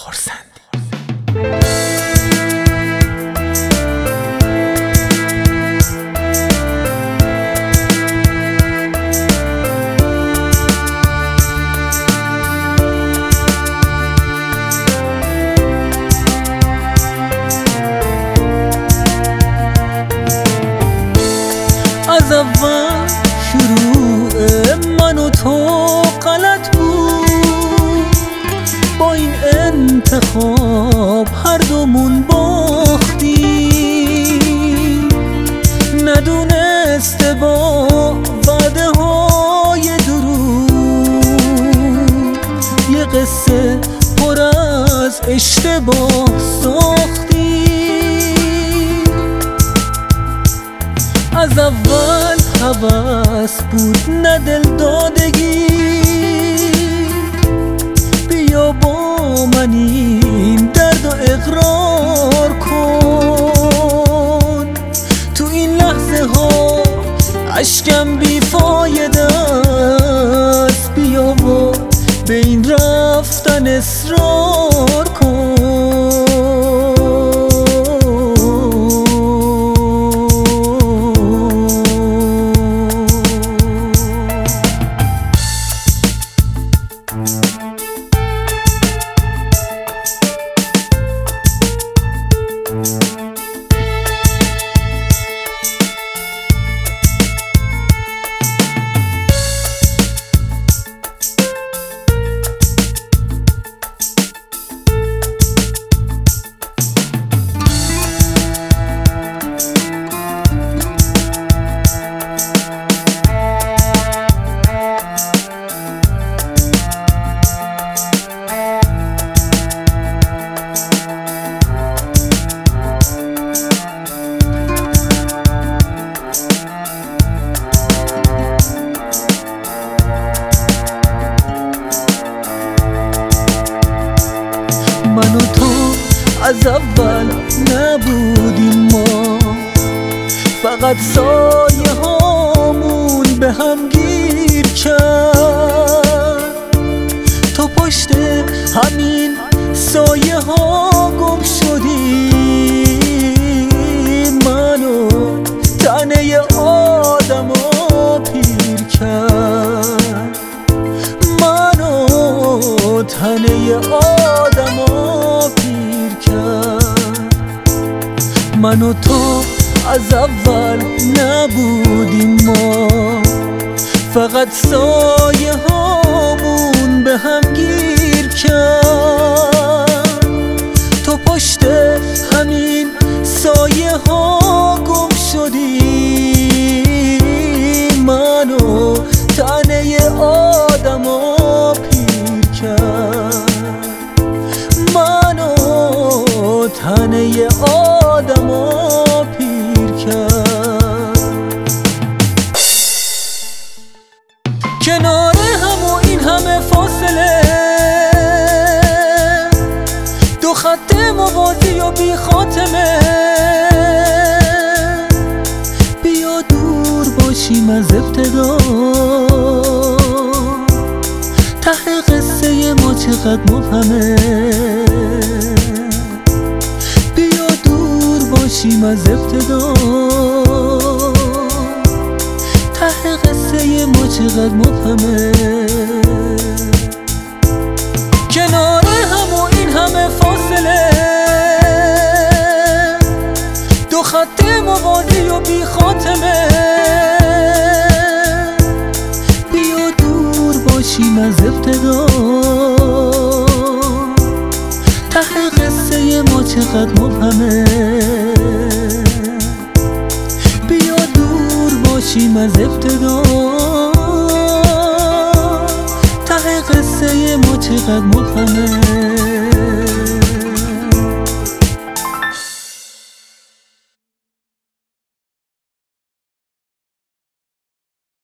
خرسندی. از اول شروع من و تو غلط بود، با این انتخاب هر دومون باختیم. ندونسته با وعده های دروغ یه قصه پر از اشتباه ساختیم. از اول هوس بود نه دل دادگی، بیا با من این درد و اقرار کن. تو این لحظه ها اشکم بیفایده است، بیا و به این رفتن اصرار کن. من و تو از اول نبودیم، ما فقط سایه هامون به هم گیر کرد. تو پشت همین سایه ها گم شدی، منو تنه آدم ها پیر کرد. منو تنه آدم ها پیر کرد. من و تو از اول نبودیم، ما فقط سایه هامون به هم گیر کرد. تو پشت همین سایه ها گم شدی، منو تنه آدم ها پیر کرد. منو تنه آدم ها پیر کرد. کنار هم و این همه فاصله، دو خط موازی و بی خاتمه، بیا دور باشیم از ابتدا. ته قصه ما چقدر مبهمه، بیا دور باشیم از ابتدا. ته قصه ما چقدر مبهمه. کنار هم و این همه فاصله، دو خط موازی و بی خاتمه، بیا دور باشیم از ابتدا. ته قصه ما چقدر مبهمه، بیا دور باشیم از ابتدا. ته قصه ما چقدر مبهمه.